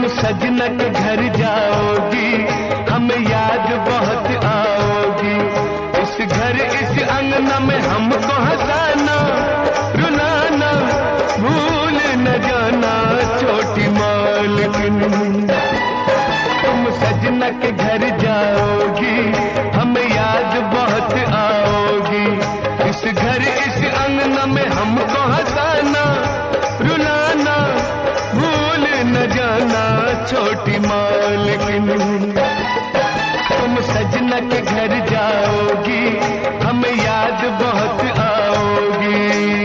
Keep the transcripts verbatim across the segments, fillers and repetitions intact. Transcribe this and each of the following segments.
सजना के घर जाओगी, हमें याद बहुत आओगी। इस घर इस अंगना में हमको हंसाना रुलाना, भूल न जाना छोटी मालकिन। तुम सजना के घर जाओगी, हमें याद बहुत आओगी। इस घर इस अंगना में हमको हंसाना रुलाना, भूल न जाना छोटी मालकिन। तुम सजना के घर जाओगी, हमें याद बहुत आओगी।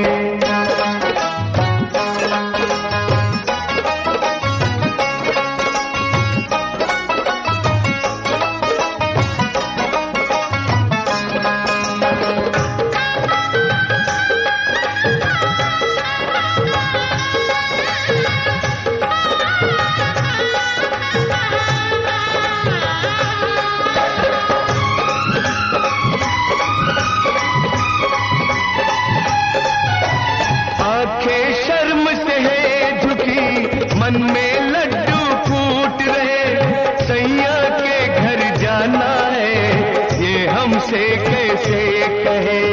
आंखें शर्म से है झुकी, मन में लड्डू फूट रहे। सैया के घर जाना है, ये हमसे कैसे कहे।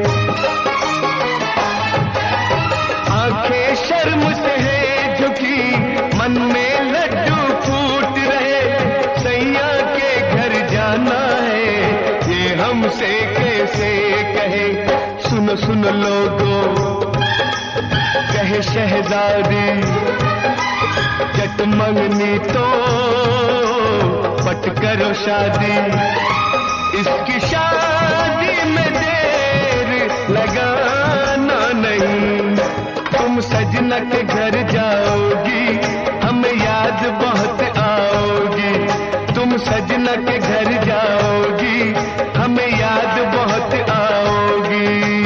आंखें शर्म से है झुकी, मन में लड्डू फूट रहे। सैया के घर जाना है, ये हमसे कैसे कहे। सुनो सुनो लोगों कहे शहजादी, जट मंगनी तो पट करो शादी। इसकी शादी में देर लगाना नहीं। तुम सजना के घर जाओगी, हमें याद बहुत आओगी। तुम सजना के घर जाओगी, हमें याद बहुत आओगी।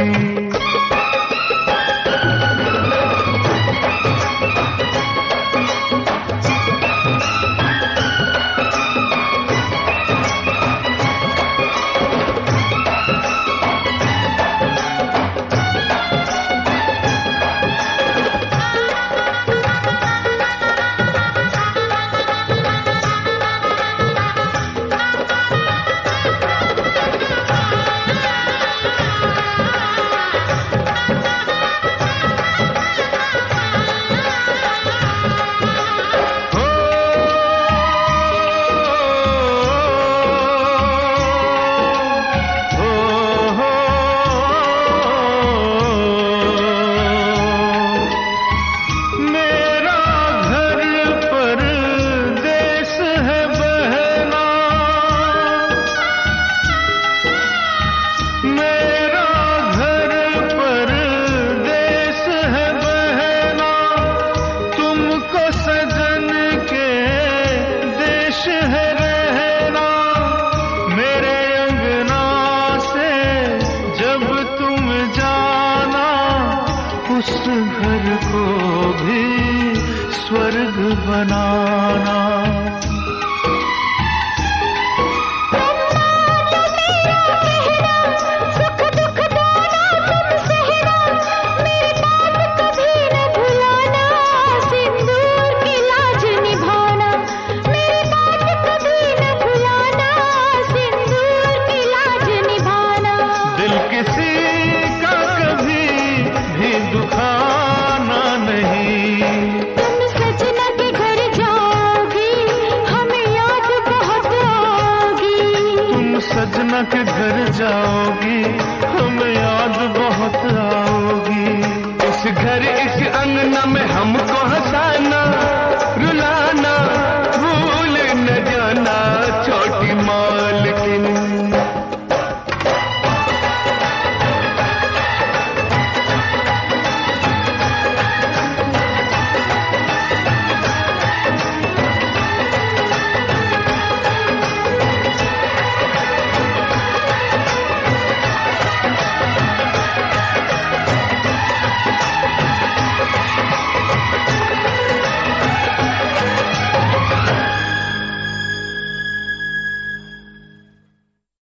उस घर को भी स्वर्ग बनाना। सजना के घर जाओगी, हमें याद बहुत आओगी। इस घर इस अंगना में हमको हंसाना रुलाना,